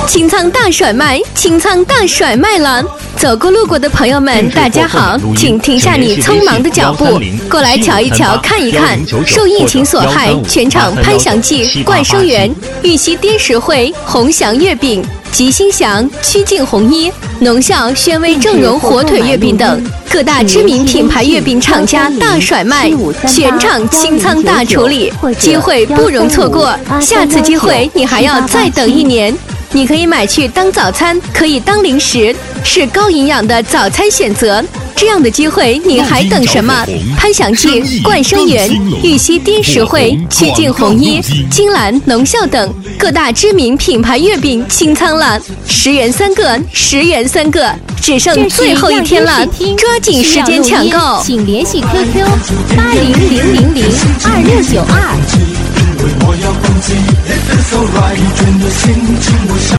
清仓大甩卖，清仓大甩卖了！走过路过的朋友们，大家好，请停下你匆忙的脚步，过来瞧一瞧，看一看。受疫情所害，全场潘祥记、冠生园、玉溪滇实惠、鸿祥月饼、吉星祥、曲靖红衣、农效、宣威正荣火腿月饼等各大知名品牌月饼厂家大甩卖，全场清仓大处理，机会不容错过。下次机会你还要再等1年。你可以买去当早餐，可以当零食，是高营养的早餐选择。这样的机会你还等什么？潘祥记、冠生园、玉溪滇实惠、曲靖红衣、金兰、农效等各大知名品牌月饼清仓了，10元3个，10元3个，只剩最后1天了，抓紧时间抢购。 请联系 QQ8000022692。